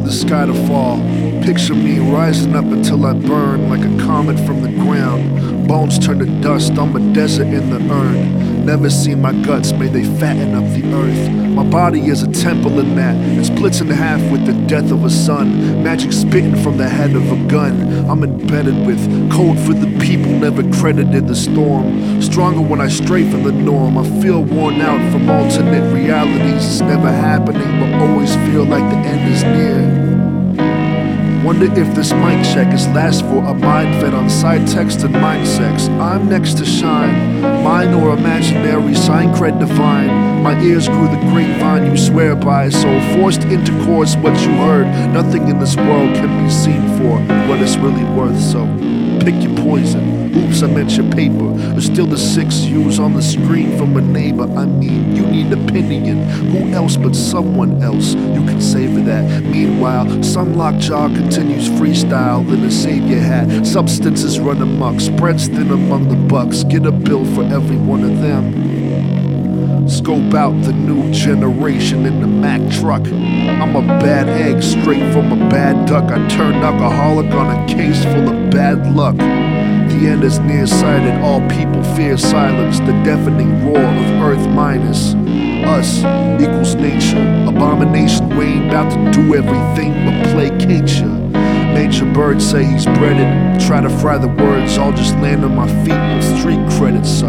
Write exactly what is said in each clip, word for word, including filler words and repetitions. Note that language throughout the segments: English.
the sky to fall. Picture me rising up until I burn like a comet from the ground. Bones turn to dust, I'm a desert in the urn. Never seen my guts, may they fatten up the earth. My body is a temple in that, it splits in half with the death of a son. Magic spitting from the head of a gun. I'm embedded with code for the people, never credited the storm. Stronger when I stray from the norm. I feel worn out from alternate realities. It's never happening, but always feel like the end is near. Wonder if this mic check is last for a mind fed on side text and mind sex. I'm next to shine, mine or imaginary, sign cred divine. My ears grew the grapevine you swear by, so forced intercourse what you heard. Nothing in this world can be seen for what it's really worth, so pick your poison. Oops, I meant your paper. Or still the six U's on the screen from a neighbor. I mean, you need opinion. Who else but someone else? You can savor that. Meanwhile, some lockjaw continues freestyle in a savior hat. Substances run amok, spreads thin among the bucks. Get a bill for every one of them. Scope out the new generation in the Mack truck. I'm a bad egg straight from a bad duck. I turned alcoholic on a case full of bad luck. The end is nearsighted, all people fear silence. The deafening roar of earth minus us equals nature. Abomination, we ain't about to do everything but placate ya. Nature bird say he's breaded. Try to fry the words, I'll just land on my feet with street credit. So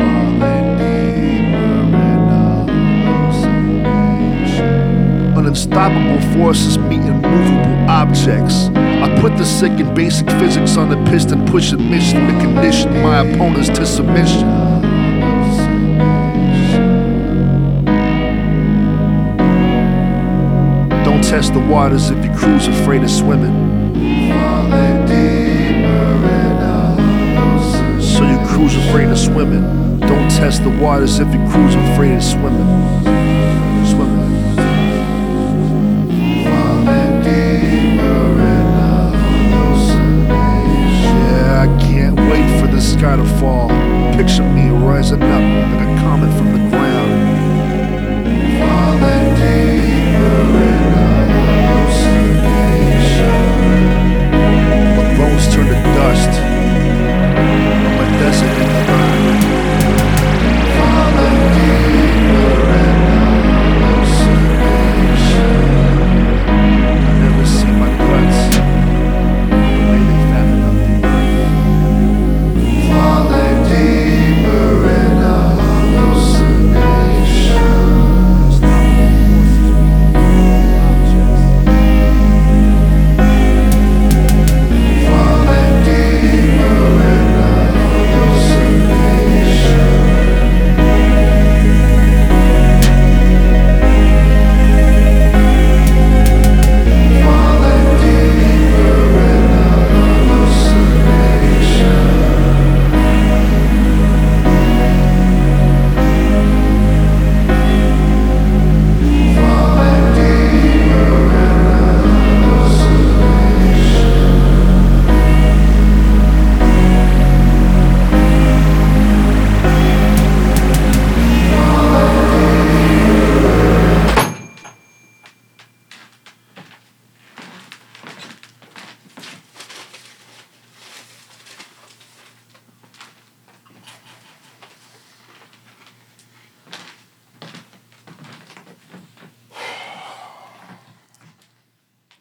unstoppable forces meet immovable objects. I put the sick in basic physics on the piston, push a mission to condition my opponents to submission. Don't test the waters if your crew's afraid of swimming. So your crew's afraid of swimming. Don't test the waters if your crew's afraid of swimming. Swimming. Sky to fall. Picture me rising up like a comet from the